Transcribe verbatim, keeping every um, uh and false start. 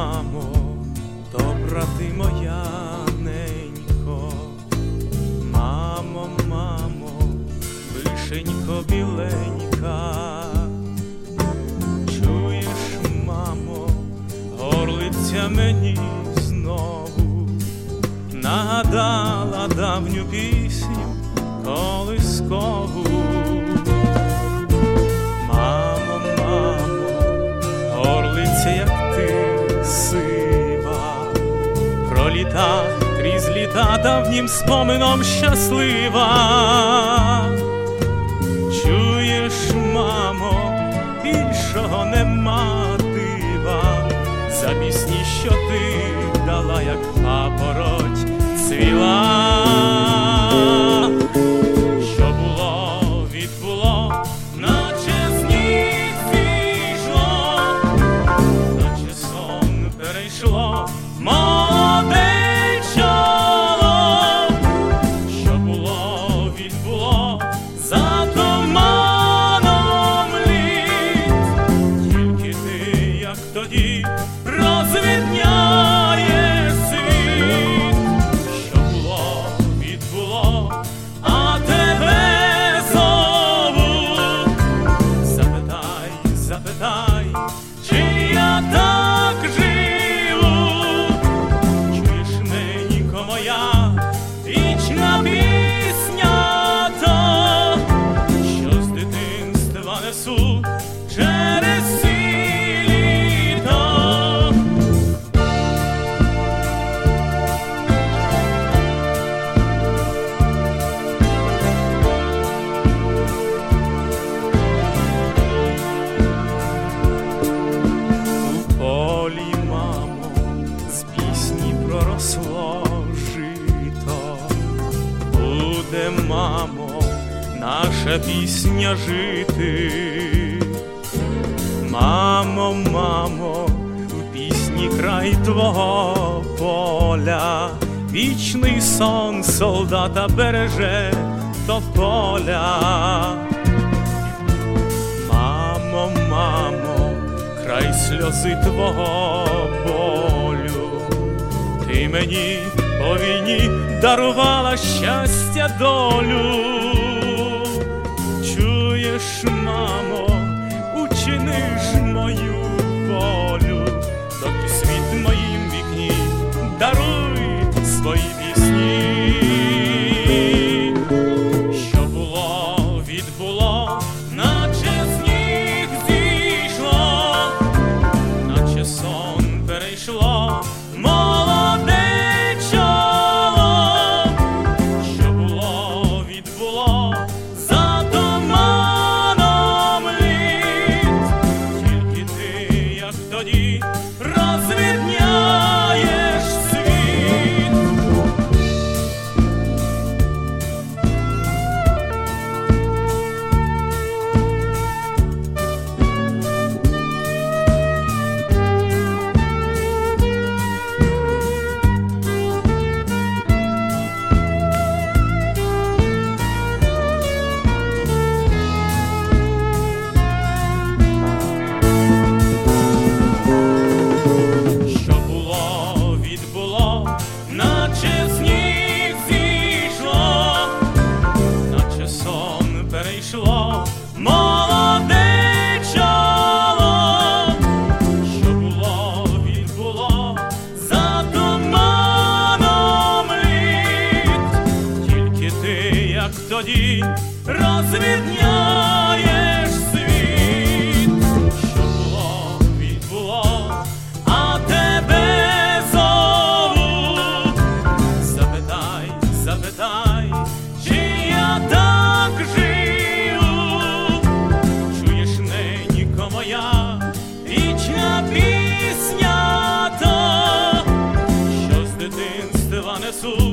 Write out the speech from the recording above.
мамо, добра ти моя ненько. Мамо, мамо, вишенько біленька. Чуєш, мамо, горлиця мені знову нагадала давню пісню колискову. Мамо, мамо, горлиця, як ти сива, проліта крізь літа давнім спомином щаслива. Чуєш, мамо, більшого нема дива, за пісні, що ти дала, як папороть цвіла. Що було, відбуло, наче сніг зійшло, наче сон перейшло молоде чоло. Що було, відбуло, за туманом літ, тільки ти, як тоді, розвідняє світ. Що було, відбуло, а тебе зову. Запитай, запитай, чи я так живу. Чуєш, ненько моя, вічна пісня та, що з дитинства несу через всі літа. У полі, мамо, з пісні проросло жито. Буде, мамо, наша пісня жити. Мамо, мамо, в пісні край твого поля, вічний сон солдата береже тополя. Мамо, мамо, край сльози твого болю, ти мені по війні дарувала щастя, долю. Чуєш, мамо, учини ж мою волю, доки світ в моїм вікні, даруй свої пісні. Що було, відбуло, наче сніг зійшло, наче сон перейшло молоде чоло. Що було, відбуло, за туманом літ, тільки ти, як тоді, розвідняєш світ. Що було, відбуло, наче сніг зійшло, наче сон перейшло молоде чоло. Що було, відбуло, за туманом літ, тільки ти, як тоді, розвідняєш світ. Що було, відбуло, а тебе зову. Запитай, запитай, чи я так живу. Чуєш, ненько моя, вічна пісня та, що з дитинства несу